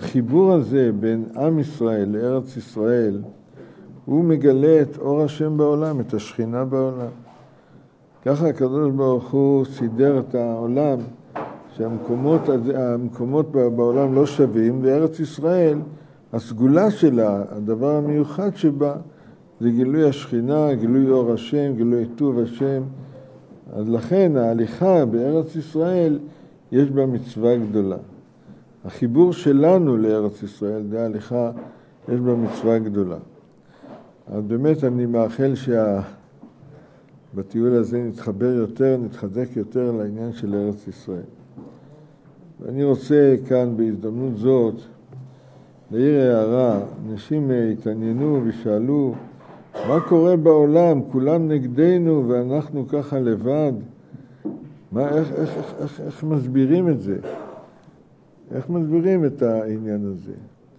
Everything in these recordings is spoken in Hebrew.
החיבור הזה בין עם ישראל לארץ ישראל, הוא מגלה את אור השם בעולם, את השכינה בעולם. ככה הקדוש ברוך הוא סידר את העולם, שהמקומות בעולם לא שווים, וארץ ישראל, הסגולה שלה, הדבר המיוחד שבה, זה גילוי השכינה, גילוי אור השם, גילוי טוב השם. אז לכן ההליכה בארץ ישראל יש בה מצווה גדולה. החיבור שלנו לארץ ישראל, זה ההליכה, יש בה מצווה גדולה. אז באמת אני מאחל בטיול הזה נתחבר יותר, נתחזק יותר לעניין של ארץ ישראל. ואני רוצה כאן בהזדמנות זאת להעיר הערה. אנשים התעניינו ושאלו, מה קורה בעולם? כולם נגדנו ואנחנו ככה לבד. איך מסבירים את זה? איך מסבירים את העניין הזה?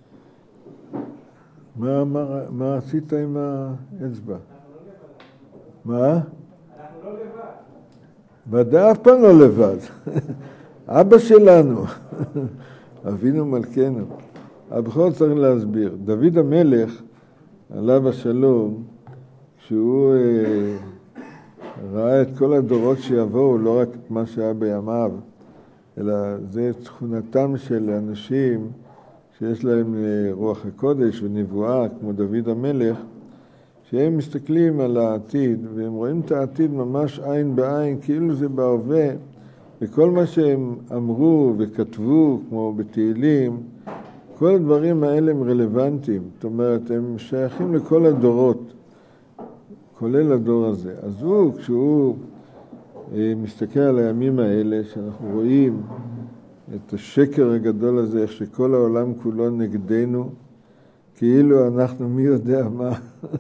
מה עשית עם האצבע? מה? אנחנו לא לבד. ודאי אף פעם לא לבד. אבא שלנו, אבינו מלכנו. אבל בכל זאת צריך להסביר. דוד המלך, עליו השלום, כשהוא ראה את כל הדורות שיבואו, לא רק את מה שהיה בימיו, אלא זה תכונתם של אנשים שיש להם רוח הקודש ונבואה, כמו דוד המלך, שהם מסתכלים על העתיד, והם רואים את העתיד ממש עין בעין, כאילו זה בהווה, וכל מה שהם אמרו וכתבו, כמו בתהילים, כל הדברים האלה הם רלוונטיים. זאת אומרת, הם שייכים לכל הדורות, כולל הדור הזה. אז הוא, כשהוא מסתכל על הימים האלה, שאנחנו רואים את השקר הגדול הזה, איך שכל העולם כולו נגדנו, כאילו אנחנו מי יודע מה,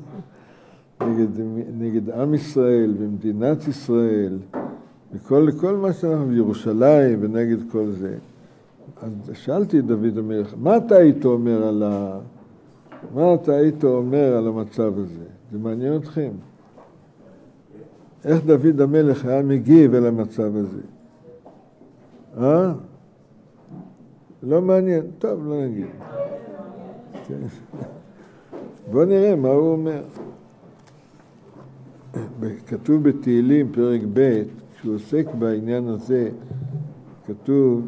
נגד עם ישראל ומדינת ישראל, וכל מה שאנחנו בירושלים ונגד כל זה. אז שאלתי את דוד המלך, מה אתה היית אומר על המצב הזה? זה מעניין אתכם. איך דוד המלך היה מגיב אל המצב הזה? לא מעניין. טוב, לא נגיד. בוא נראה מה הוא אומר. כתוב בתהילים, פרק ב', כשהוא עוסק בעניין הזה, כתוב,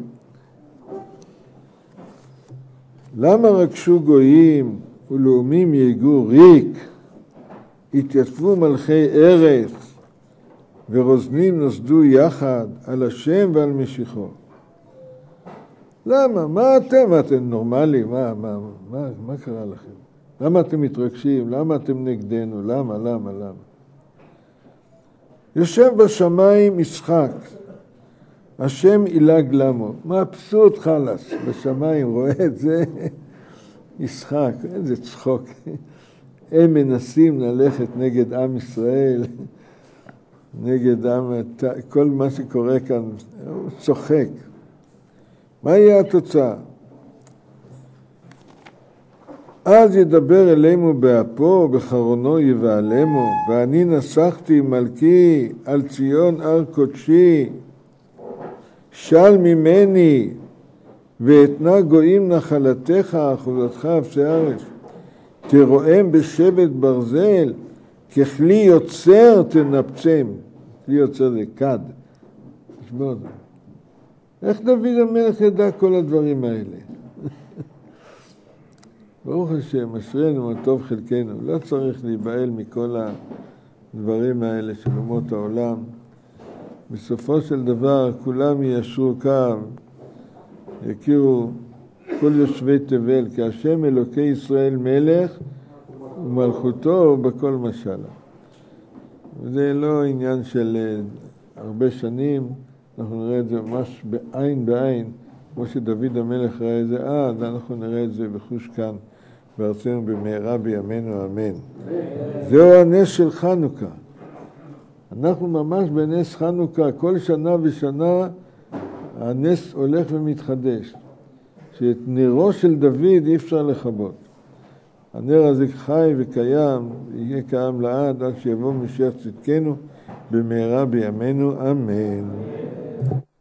למה רגשו גויים ולאומים יגעו ריק, התייצבו מלכי ארץ, ורוזנים נוסדו יחד על השם ועל משיחו. למה? מה אתם נורמליים? מה קרה לכם? למה אתם מתרגשים? למה אתם נגדנו? למה? יושב בשמיים משחק, השם ילעג למו. מה אבסורד חלס? בשמיים רואה את זה, משחק, איזה צחוק. הם מנסים ללכת נגד עם ישראל, נגד עם, כל מה שקורה כאן, הוא צוחק. מה יהיה התוצאה? אז ידבר אלינו באפו, בחרונו יבעלמו, ואני נסחתי מלכי על ציון הר קודשי, של ממני, ואתנה גויים נחלתך, אחוזתך אפסי ארץ. תרואם בשבט ברזל, ככלי יוצר תנפצם. כלי יוצר זה כד. תשמעו, איך דוד המלך ידע כל הדברים האלה? ברוך השם, אשרינו מה טוב חלקנו. לא צריך להיבהל מכל הדברים האלה של אומות העולם. בסופו של דבר כולם יישרו קו, יכירו כל יושבי תבל, כי השם אלוקי ישראל מלך ומלכותו בכל משלה. וזה לא עניין של הרבה שנים, אנחנו נראה את זה ממש בעין, כמו שדוד המלך ראה את זה, אז אנחנו נראה את זה בחוש כאן, בארצנו במהרה בימינו אמן. זהו הנס של חנוכה. אנחנו ממש בנס חנוכה, כל שנה ושנה הנס הולך ומתחדש. שאת נרו של דוד אי אפשר לכבות. הנר הזה חי וקיים, יהיה קיים לעד עד שיבוא משיח צדקנו במהרה בימינו אמן.